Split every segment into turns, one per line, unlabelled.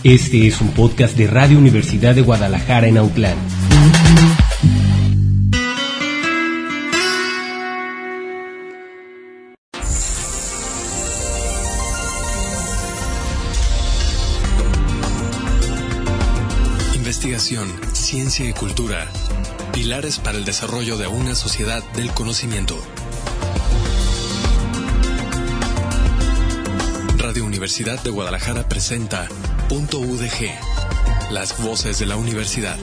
Este es un podcast de Radio Universidad de Guadalajara en Autlán.
Investigación, ciencia y cultura. Pilares para el desarrollo de una sociedad del conocimiento. Radio Universidad de Guadalajara presenta Punto UDG, las voces de la universidad.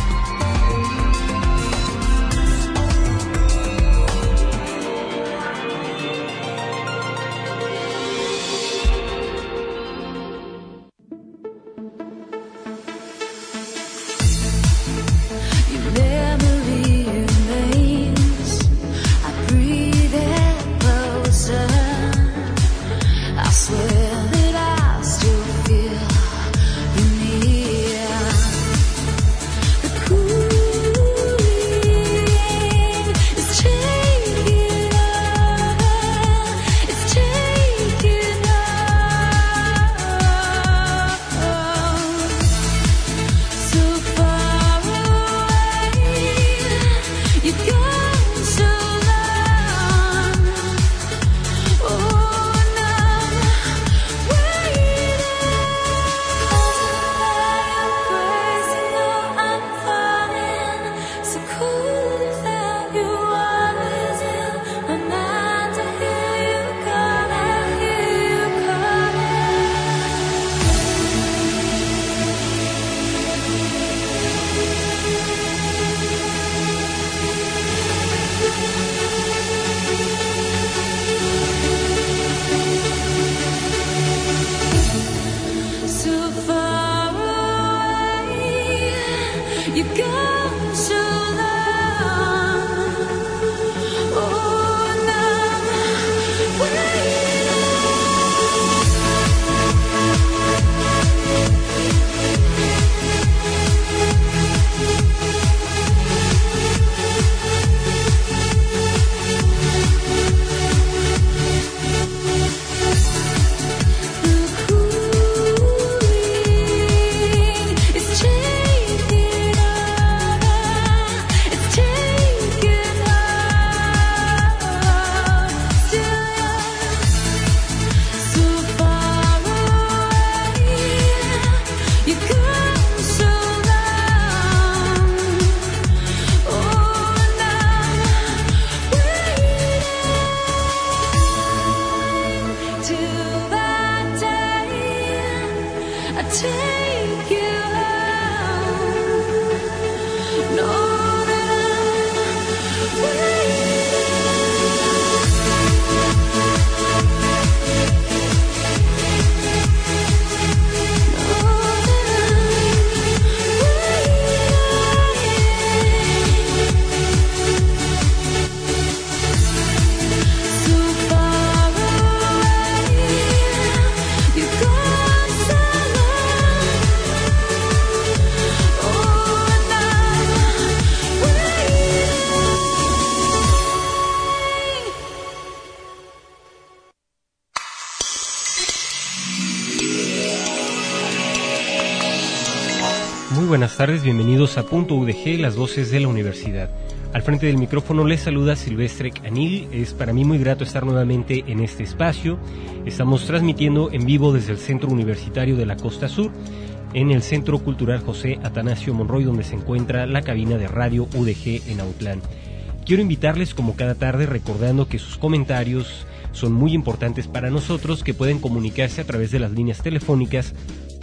Buenas tardes, bienvenidos a Punto UDG, las voces de la universidad. Al frente del micrófono les saluda Silvestre Anil. Es para mí muy grato estar nuevamente en este espacio. Estamos transmitiendo en vivo desde el Centro Universitario de la Costa Sur, en el Centro Cultural José Atanasio Monroy, donde se encuentra la cabina de Radio UDG en Autlán. Quiero invitarles, como cada tarde, recordando que sus comentarios son muy importantes para nosotros, que pueden comunicarse a través de las líneas telefónicas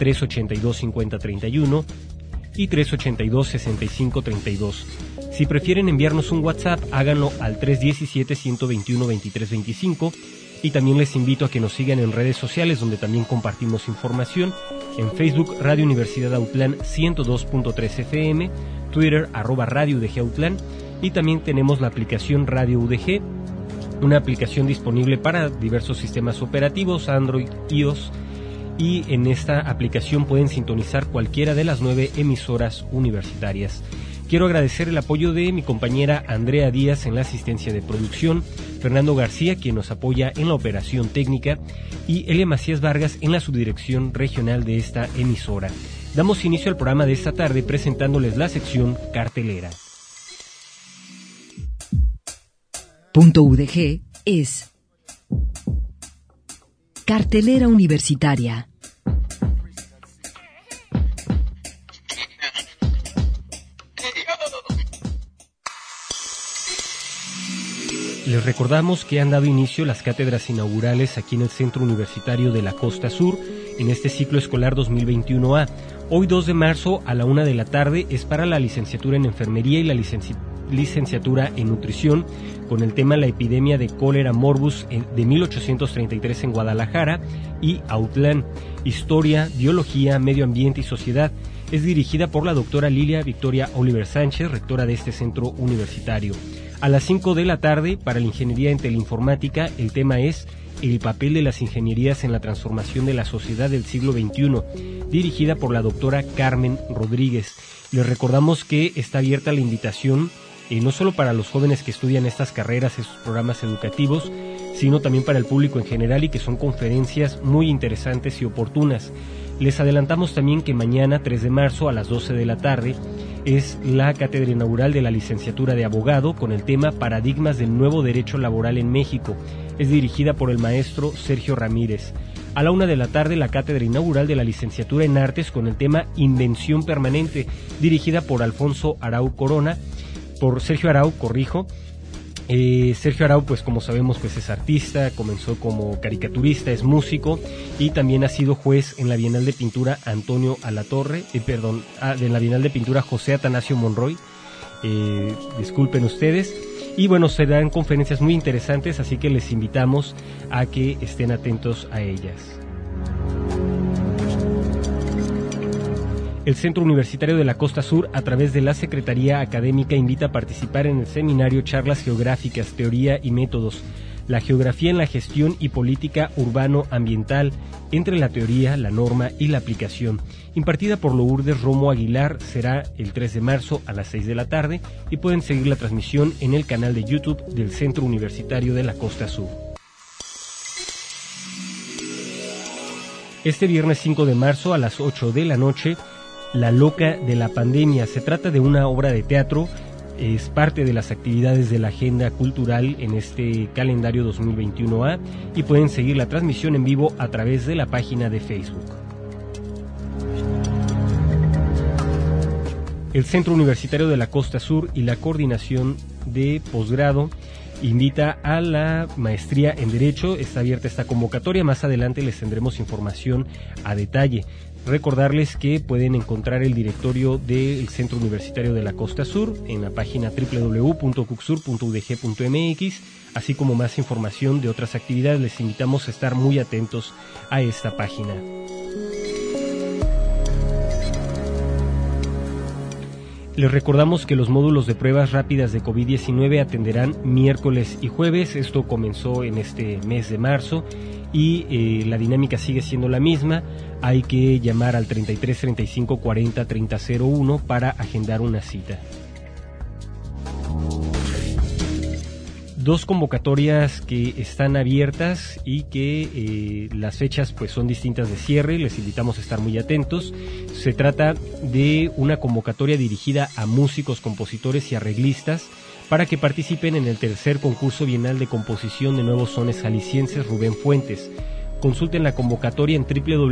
382-5031 y 382-6532. Si prefieren enviarnos un WhatsApp, háganlo al 317-121-2325, y también les invito a que nos sigan en redes sociales, donde también compartimos información. En Facebook, Radio Universidad Autlán 102.3 FM, Twitter, @Radio UDG Autlán, y también tenemos la aplicación Radio UDG, una aplicación disponible para diversos sistemas operativos, Android, iOS, y en esta aplicación pueden sintonizar cualquiera de las 9 emisoras universitarias. Quiero agradecer el apoyo de mi compañera Andrea Díaz en la asistencia de producción, Fernando García, quien nos apoya en la operación técnica, y Elia Macías Vargas en la subdirección regional de esta emisora. Damos inicio al programa de esta tarde presentándoles la sección cartelera.
Punto UDG es Cartelera Universitaria.
Les recordamos que han dado inicio las cátedras inaugurales aquí en el Centro Universitario de la Costa Sur en este ciclo escolar 2021A. Hoy 2 de marzo a la 1 de la tarde es para la licenciatura en Enfermería y la licenciatura en Nutrición con el tema La epidemia de cólera morbus de 1833 en Guadalajara y Autlán, Historia, Biología, Medio Ambiente y Sociedad. Es dirigida por la doctora Lilia Victoria Oliver Sánchez, rectora de este centro universitario. A las 5 de la tarde, para la Ingeniería en Teleinformática, el tema es El papel de las ingenierías en la transformación de la sociedad del siglo XXI, dirigida por la doctora Carmen Rodríguez. Les recordamos que está abierta la invitación, no solo para los jóvenes que estudian estas carreras, estos programas educativos, sino también para el público en general y que son conferencias muy interesantes y oportunas. Les adelantamos también que mañana, 3 de marzo, a las 12 de la tarde, es la cátedra inaugural de la licenciatura de abogado con el tema Paradigmas del nuevo derecho laboral en México. Es dirigida por el maestro Sergio Ramírez. A la 1 de la tarde, la cátedra inaugural de la licenciatura en artes con el tema Invención permanente, dirigida por Alfonso Arau Corona, por Sergio Arau, corrijo. Sergio Arau, pues como sabemos, pues es artista, comenzó como caricaturista, es músico y también ha sido juez en la Bienal de Pintura Antonio Alatorre, de la Bienal de Pintura José Atanasio Monroy, disculpen ustedes. Y bueno, serán conferencias muy interesantes, así que les invitamos a que estén atentos a ellas. El Centro Universitario de la Costa Sur, a través de la Secretaría Académica, invita a participar en el seminario Charlas Geográficas, Teoría y Métodos, la geografía en la gestión y política urbano-ambiental, entre la teoría, la norma y la aplicación, impartida por Lourdes Romo Aguilar. Será el 3 de marzo a las 6 de la tarde y pueden seguir la transmisión en el canal de YouTube del Centro Universitario de la Costa Sur. Este viernes 5 de marzo a las 8 de la noche, La Loca de la Pandemia. Se trata de una obra de teatro, es parte de las actividades de la agenda cultural en este calendario 2021A y pueden seguir la transmisión en vivo a través de la página de Facebook. El Centro Universitario de la Costa Sur y la Coordinación de Posgrado invita a la maestría en Derecho. Está abierta esta convocatoria, más adelante les tendremos información a detalle. Recordarles que pueden encontrar el directorio del Centro Universitario de la Costa Sur en la página www.cucsur.udg.mx, así como más información de otras actividades. Les invitamos a estar muy atentos a esta página. Les recordamos que los módulos de pruebas rápidas de COVID-19 atenderán miércoles y jueves. Esto comenzó en este mes de marzo y la dinámica sigue siendo la misma. Hay que llamar al 33 35 40 30 01 para agendar una cita. Dos convocatorias que están abiertas y que las fechas pues son distintas de cierre. Les invitamos a estar muy atentos. Se trata de una convocatoria dirigida a músicos, compositores y arreglistas para que participen en el tercer concurso bienal de composición de nuevos sones jaliscienses Rubén Fuentes. Consulten la convocatoria en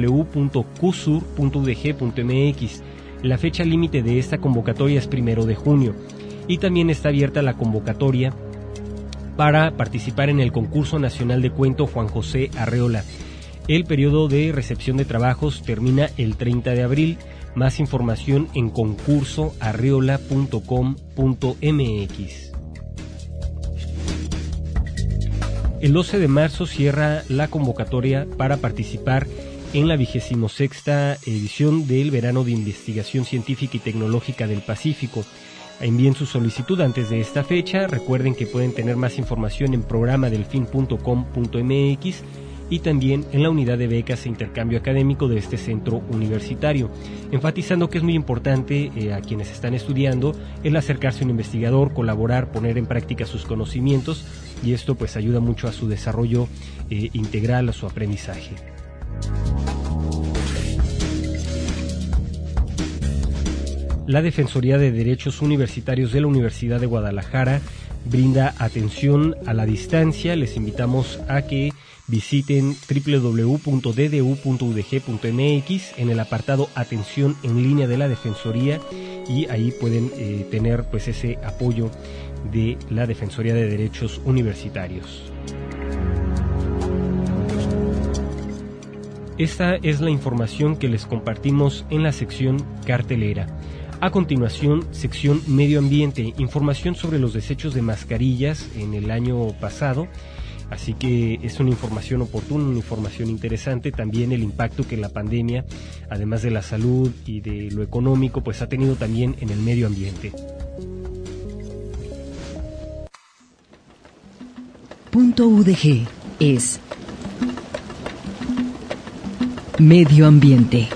www.cusur.udg.mx. La fecha límite de esta convocatoria es 1 de junio y también está abierta la convocatoria para participar en el concurso nacional de cuento Juan José Arreola. El periodo de recepción de trabajos termina el 30 de abril. Más información en concursoarreola.com.mx. El 12 de marzo cierra la convocatoria para participar en la 26ª edición del Verano de Investigación Científica y Tecnológica del Pacífico. Envíen su solicitud antes de esta fecha. Recuerden que pueden tener más información en programadelfin.com.mx y también en la unidad de becas e intercambio académico de este centro universitario, enfatizando que es muy importante a quienes están estudiando el acercarse a un investigador, colaborar, poner en práctica sus conocimientos, y esto pues ayuda mucho a su desarrollo integral, a su aprendizaje. La Defensoría de Derechos Universitarios de la Universidad de Guadalajara brinda atención a la distancia. Les invitamos a que visiten www.ddu.udg.mx en el apartado Atención en línea de la Defensoría, y ahí pueden tener pues ese apoyo de la Defensoría de Derechos Universitarios. Esta es la información que les compartimos en la sección cartelera. A continuación, sección Medio Ambiente, información sobre los desechos de mascarillas en el año pasado, así que es una información oportuna, una información interesante, también el impacto que la pandemia, además de la salud y de lo económico, pues ha tenido también en el medio ambiente.
Punto UDG es Medio Ambiente.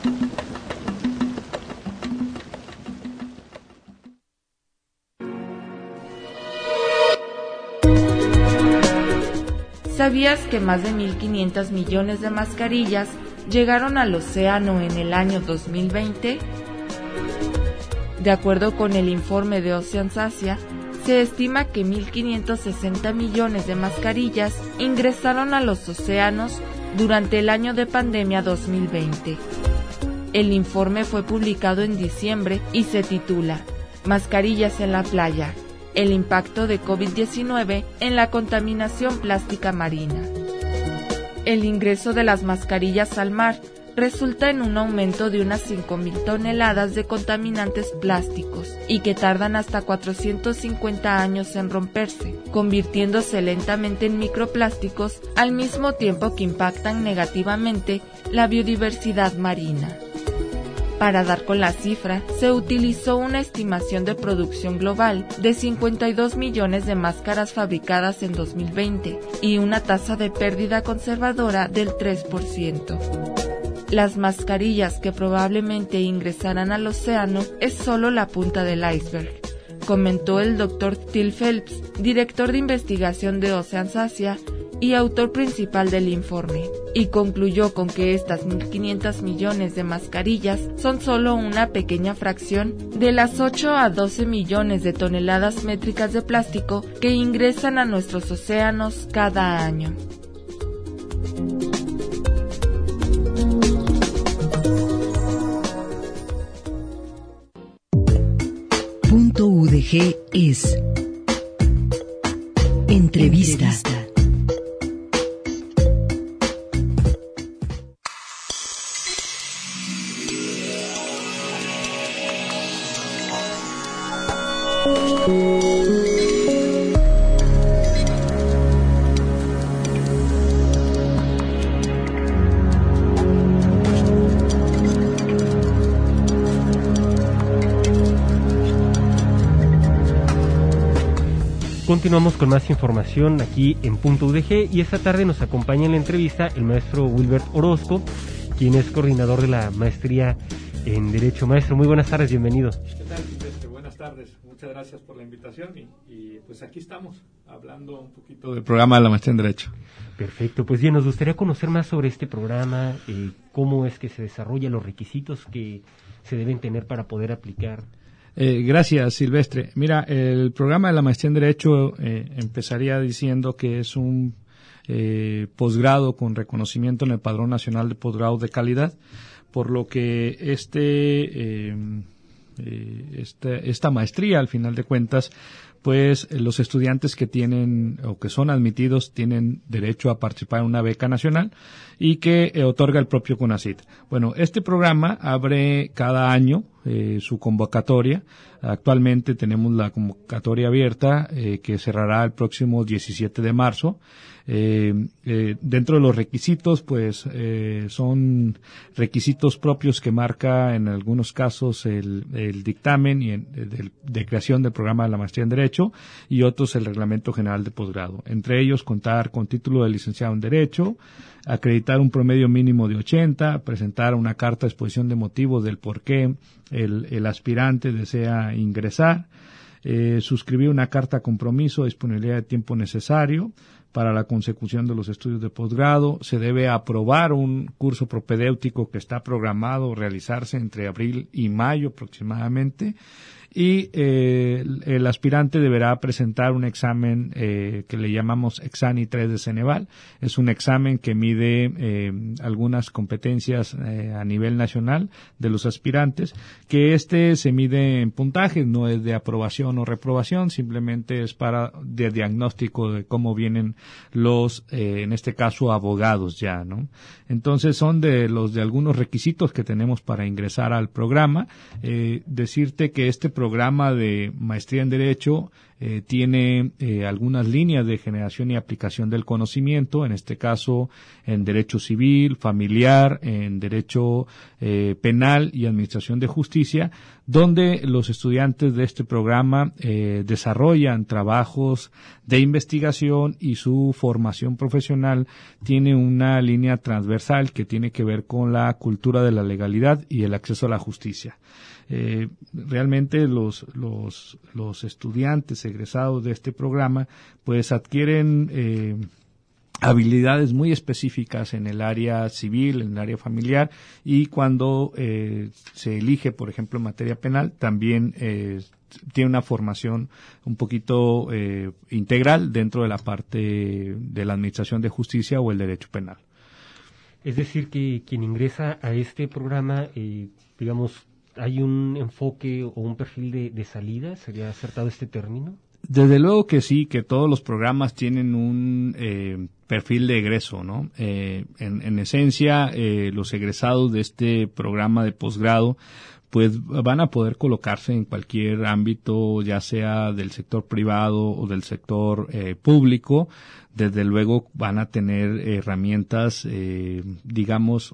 ¿Sabías que más de 1.500 millones de mascarillas llegaron al océano en el año 2020? De acuerdo con el informe de Oceans Asia, se estima que 1.560 millones de mascarillas ingresaron a los océanos durante el año de pandemia 2020. El informe fue publicado en diciembre y se titula Mascarillas en la playa. El impacto de COVID-19 en la contaminación plástica marina. El ingreso de las mascarillas al mar resulta en un aumento de unas 5.000 toneladas de contaminantes plásticos y que tardan hasta 450 años en romperse, convirtiéndose lentamente en microplásticos al mismo tiempo que impactan negativamente la biodiversidad marina. Para dar con la cifra, se utilizó una estimación de producción global de 52 millones de máscaras fabricadas en 2020 y una tasa de pérdida conservadora del 3%. Las mascarillas que probablemente ingresarán al océano es solo la punta del iceberg, comentó el Dr. Till Phelps, director de investigación de Oceans Asia y autor principal del informe, y concluyó con que estas 1.500 millones de mascarillas son solo una pequeña fracción de las 8 a 12 millones de toneladas métricas de plástico que ingresan a nuestros océanos cada año.
Punto UDG es Entrevista.
Continuamos con más información aquí en Punto UDG, y esta tarde nos acompaña en la entrevista el maestro Wilbert Orozco, quien es coordinador de la maestría en Derecho. Maestro, muy buenas tardes, bienvenido.
¿Qué tal, Silvestre? Buenas tardes, muchas gracias por la invitación y pues aquí estamos hablando un poquito del programa de la maestría en Derecho.
Perfecto, pues bien, nos gustaría conocer más sobre este programa, cómo es que se desarrolla, los requisitos que se deben tener para poder aplicar.
Gracias, Silvestre. Mira, el programa de la maestría en Derecho empezaría diciendo que es un posgrado con reconocimiento en el Padrón Nacional de Posgrado de Calidad, por lo que esta maestría, al final de cuentas, pues los estudiantes que tienen o que son admitidos tienen derecho a participar en una beca nacional y que otorga el propio CONACYT. Bueno, este programa abre cada año su convocatoria. Actualmente tenemos la convocatoria abierta que cerrará el próximo 17 de marzo. Dentro de los requisitos, pues, son requisitos propios que marca en algunos casos el dictamen y de creación del programa de la maestría en Derecho, y otros el Reglamento General de Posgrado. Entre ellos, contar con título de licenciado en Derecho, acreditar un promedio mínimo de 80, presentar una carta de exposición de motivos del por qué el aspirante desea ingresar, suscribir una carta compromiso de disponibilidad de tiempo necesario para la consecución de los estudios de posgrado. Se debe aprobar un curso propedéutico que está programado realizarse entre abril y mayo aproximadamente, y el aspirante deberá presentar un examen que le llamamos Exani 3 de Ceneval. Es un examen que mide algunas competencias a nivel nacional de los aspirantes, que se mide en puntajes, no es de aprobación o reprobación, simplemente es de diagnóstico de cómo vienen los, en este caso, abogados ya, ¿no? Entonces son de algunos requisitos que tenemos para ingresar al programa. Decirte que este programa de maestría en Derecho tiene algunas líneas de generación y aplicación del conocimiento, en este caso en Derecho Civil, Familiar, en Derecho Penal y Administración de Justicia, donde los estudiantes de este programa desarrollan trabajos de investigación, y su formación profesional tiene una línea transversal que tiene que ver con la cultura de la legalidad y el acceso a la justicia. Realmente los estudiantes egresados de este programa pues adquieren habilidades muy específicas en el área civil, en el área familiar, y cuando se elige, por ejemplo, en materia penal, también tiene una formación un poquito integral dentro de la parte de la administración de justicia o el derecho penal.
Es decir, que quien ingresa a este programa, digamos, ¿hay un enfoque o un perfil de salida? ¿Sería acertado este término?
Desde luego que sí, que todos los programas tienen un perfil de egreso, ¿no? En esencia, los egresados de este programa de posgrado pues van a poder colocarse en cualquier ámbito, ya sea del sector privado o del sector público. Desde luego van a tener herramientas, digamos,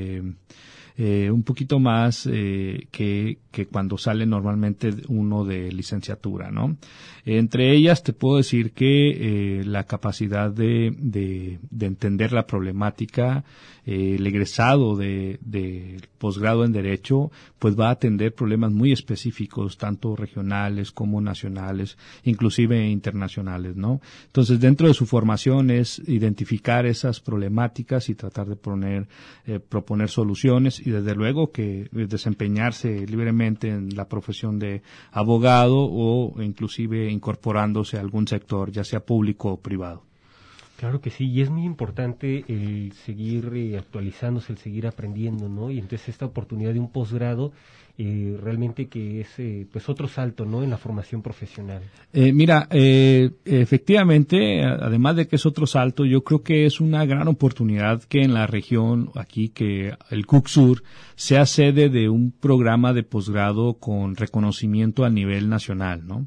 un poquito más que cuando sale normalmente uno de licenciatura, ¿no? Entre ellas te puedo decir que la capacidad de entender la problemática, el egresado de posgrado en Derecho, pues va a atender problemas muy específicos, tanto regionales como nacionales, inclusive internacionales, ¿no? Entonces, dentro de su formación es identificar esas problemáticas y tratar de proponer soluciones, y desde luego que desempeñarse libremente en la profesión de abogado, o inclusive incorporándose a algún sector, ya sea público o privado.
Claro que sí, y es muy importante el seguir actualizándose, el seguir aprendiendo, ¿no? Y entonces esta oportunidad de un posgrado realmente que es pues otro salto, ¿no?, en la formación profesional.
Mira, efectivamente, además de que es otro salto, yo creo que es una gran oportunidad que en la región, aquí, que el CUCSUR sea sede de un programa de posgrado con reconocimiento a nivel nacional, ¿no?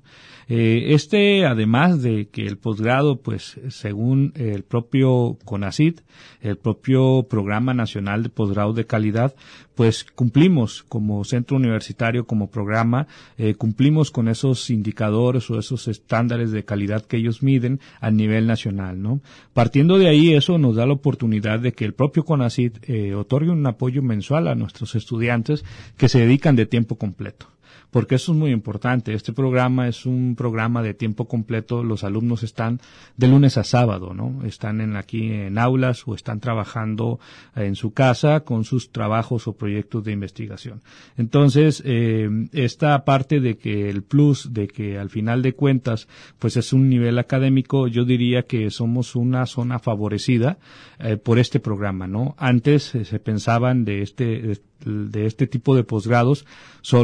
Además de que el posgrado, pues, según el propio CONACYT, el propio Programa Nacional de Posgrado de Calidad, pues cumplimos como centro universitario, como programa, cumplimos con esos indicadores o esos estándares de calidad que ellos miden a nivel nacional, ¿no? Partiendo de ahí, eso nos da la oportunidad de que el propio CONACYT otorgue un apoyo mensual a nuestros estudiantes que se dedican de tiempo completo. Porque eso es muy importante. Este programa es un programa de tiempo completo. Los alumnos están de lunes a sábado, ¿no? Están aquí en aulas o están trabajando en su casa con sus trabajos o proyectos de investigación. Entonces, esta parte de que el plus, de que al final de cuentas, pues es un nivel académico, yo diría que somos una zona favorecida por este programa, ¿no? Antes se pensaban de este tipo de posgrados solo en la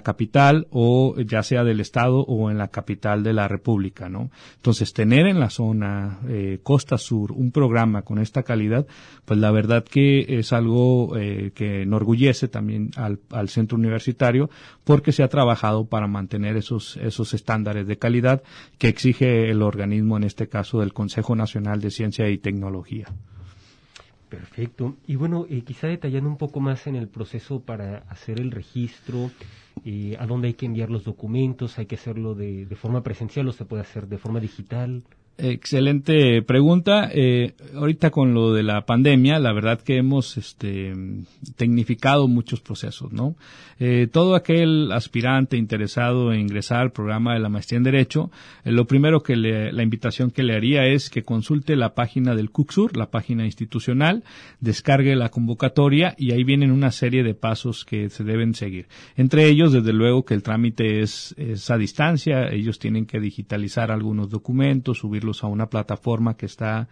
capital o ya sea del estado o en la capital de la república, ¿no? Entonces, tener en la zona Costa Sur un programa con esta calidad, pues la verdad que es algo que enorgullece también al centro universitario, porque se ha trabajado para mantener esos estándares de calidad que exige el organismo, en este caso del Consejo Nacional de Ciencia y Tecnología.
Perfecto. Y bueno, quizá detallando un poco más en el proceso para hacer el registro, a dónde hay que enviar los documentos, hay que hacerlo de forma presencial o se puede hacer de forma digital.
Excelente pregunta. Ahorita con lo de la pandemia, la verdad que hemos tecnificado muchos procesos, ¿no? Todo aquel aspirante interesado en ingresar al programa de la maestría en Derecho, lo primero que la invitación que le haría es que consulte la página del CUCSUR, la página institucional, descargue la convocatoria y ahí vienen una serie de pasos que se deben seguir. Entre ellos, desde luego que el trámite es a distancia, ellos tienen que digitalizar algunos documentos, subirlos a una plataforma que está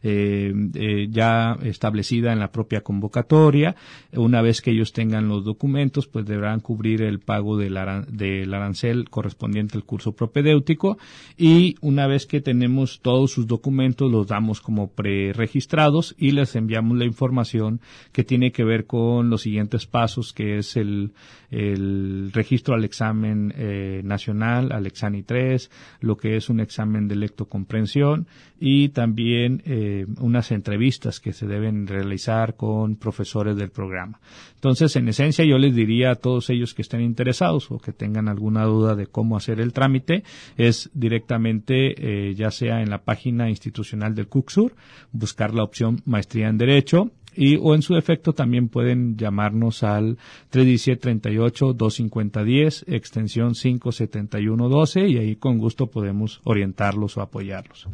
ya establecida en la propia convocatoria. Una vez que ellos tengan los documentos, pues deberán cubrir el pago del arancel correspondiente al curso propedéutico, y una vez que tenemos todos sus documentos los damos como preregistrados y les enviamos la información que tiene que ver con los siguientes pasos, que es el registro al examen nacional, al Exani 3, lo que es un examen de lectocomprensión y también unas entrevistas que se deben realizar con profesores del programa. Entonces, en esencia, yo les diría a todos ellos que estén interesados o que tengan alguna duda de cómo hacer el trámite, es directamente, ya sea en la página institucional del CUCSUR, buscar la opción Maestría en Derecho, o en su defecto también pueden llamarnos al 317-38-250-10, extensión 57112, y ahí con gusto podemos orientarlos o apoyarlos.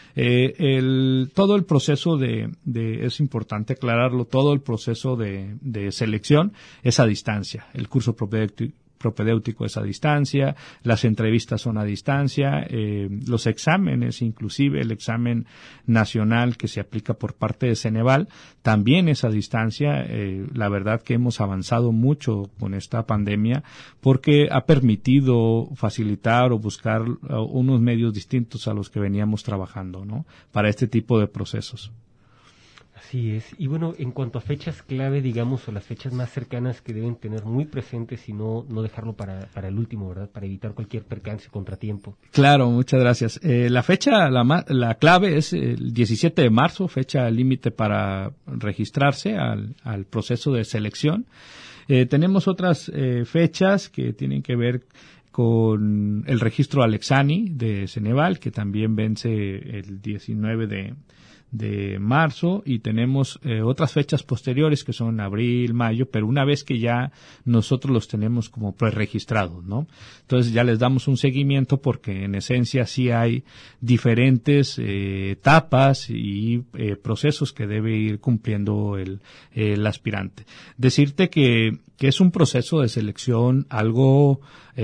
Todo el proceso es importante aclararlo, todo el proceso de selección es a distancia. El curso propedéutico es a distancia, las entrevistas son a distancia, los exámenes, inclusive el examen nacional que se aplica por parte de Ceneval, también es a distancia. La verdad que hemos avanzado mucho con esta pandemia porque ha permitido facilitar o buscar unos medios distintos a los que veníamos trabajando, ¿no?, para este tipo de procesos.
Así es. Y bueno, en cuanto a fechas clave, digamos, o las fechas más cercanas que deben tener muy presentes y no dejarlo para el último, ¿verdad? Para evitar cualquier percance o contratiempo.
Claro, muchas gracias. La fecha, la clave es el 17 de marzo, fecha límite para registrarse al proceso de selección. Tenemos otras fechas que tienen que ver con el registro al Exani de Ceneval, que también vence el 19 de marzo, y tenemos otras fechas posteriores que son abril, mayo, pero una vez que ya nosotros los tenemos como preregistrados, ¿no? Entonces ya les damos un seguimiento porque en esencia sí hay diferentes etapas y procesos que debe ir cumpliendo el aspirante. Decirte que es un proceso de selección algo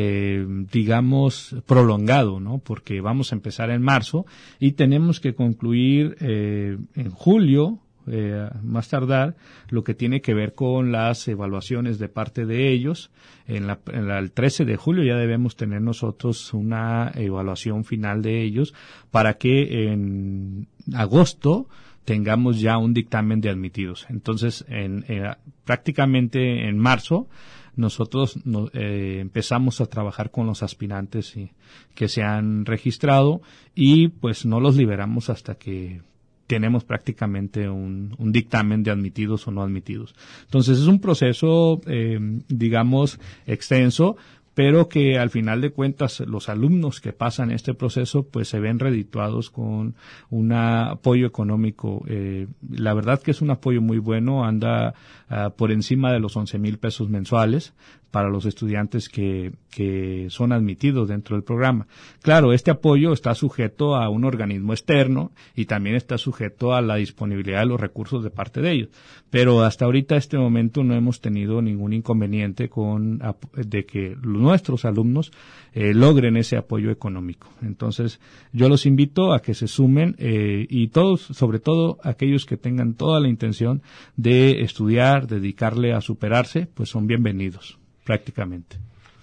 digamos prolongado, ¿no? Porque vamos a empezar en marzo y tenemos que concluir en julio, más tardar, lo que tiene que ver con las evaluaciones de parte de ellos. El 13 de julio ya debemos tener nosotros una evaluación final de ellos para que en agosto tengamos ya un dictamen de admitidos. Entonces, prácticamente en marzo, nosotros empezamos a trabajar con los aspirantes que se han registrado y pues no los liberamos hasta que tenemos prácticamente un dictamen de admitidos o no admitidos. Entonces es un proceso, digamos, extenso, pero que al final de cuentas los alumnos que pasan este proceso pues se ven redituados con un apoyo económico. La verdad que es un apoyo muy bueno, anda por encima de los 11,000 pesos mensuales para los estudiantes que son admitidos dentro del programa. Claro, este apoyo está sujeto a un organismo externo y también está sujeto a la disponibilidad de los recursos de parte de ellos. Pero hasta ahorita, este momento, no hemos tenido ningún inconveniente de que nuestros alumnos logren ese apoyo económico. Entonces, yo los invito a que se sumen y todos, sobre todo aquellos que tengan toda la intención de estudiar, dedicarle a superarse, pues son bienvenidos. Prácticamente.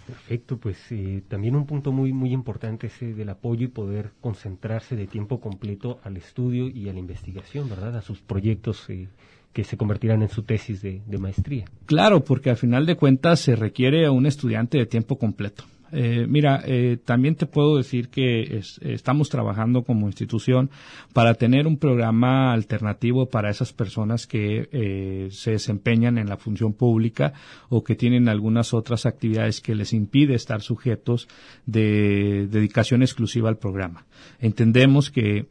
Perfecto, pues también un punto muy muy importante es del apoyo y poder concentrarse de tiempo completo al estudio y a la investigación, ¿verdad? A sus proyectos que se convertirán en su tesis de maestría.
Claro, porque al final de cuentas se requiere a un estudiante de tiempo completo. También te puedo decir que estamos trabajando como institución para tener un programa alternativo para esas personas que se desempeñan en la función pública o que tienen algunas otras actividades que les impide estar sujetos de dedicación exclusiva al programa. Entendemos que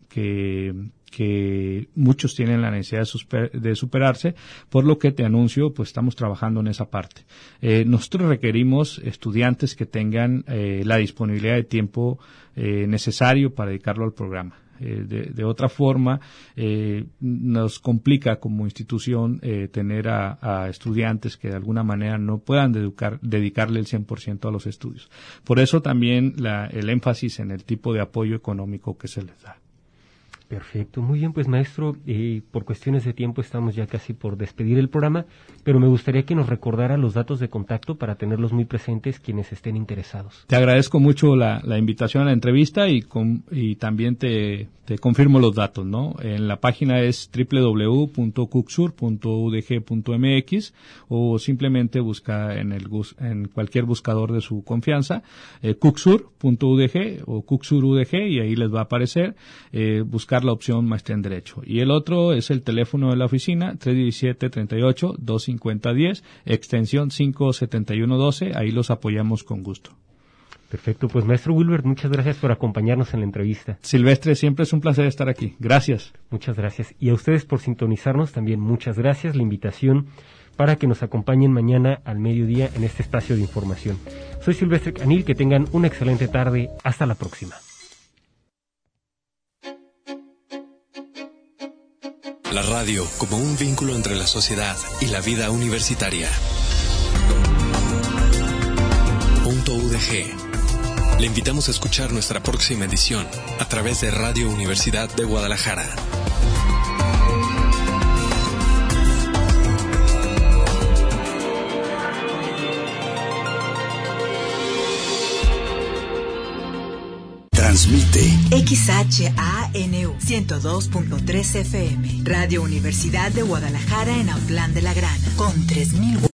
muchos tienen la necesidad de superarse, por lo que te anuncio, pues estamos trabajando en esa parte. Nosotros requerimos estudiantes que tengan la disponibilidad de tiempo necesario para dedicarlo al programa. De otra forma, nos complica como institución tener a estudiantes que de alguna manera no puedan dedicarle el 100% a los estudios. Por eso también el énfasis en el tipo de apoyo económico que se les da.
Perfecto, muy bien, pues maestro, por cuestiones de tiempo estamos ya casi por despedir el programa, pero me gustaría que nos recordara los datos de contacto para tenerlos muy presentes quienes estén interesados.
Te agradezco mucho la invitación a la entrevista y también te confirmo los datos, ¿no? En la página es www.cucsur.udg.mx o simplemente busca en cualquier buscador de su confianza, cucsur.udg o cucsur.udg y ahí les va a aparecer, buscar la opción maestría en Derecho. Y el otro es el teléfono de la oficina, 317-38-250-10, extensión 57112, ahí los apoyamos con gusto.
Perfecto, pues maestro Wilbert, muchas gracias por acompañarnos en la entrevista.
Silvestre, siempre es un placer estar aquí. Gracias.
Muchas gracias. Y a ustedes por sintonizarnos también muchas gracias. La invitación para que nos acompañen mañana al mediodía en este espacio de información. Soy Silvestre Canil, que tengan una excelente tarde. Hasta la próxima.
La radio como un vínculo entre la sociedad y la vida universitaria. .udg. Le invitamos a escuchar nuestra próxima edición a través de Radio Universidad de Guadalajara.
Transmite
XHANU 102.3 FM, Radio Universidad de Guadalajara en Autlán de la Grana, con 3000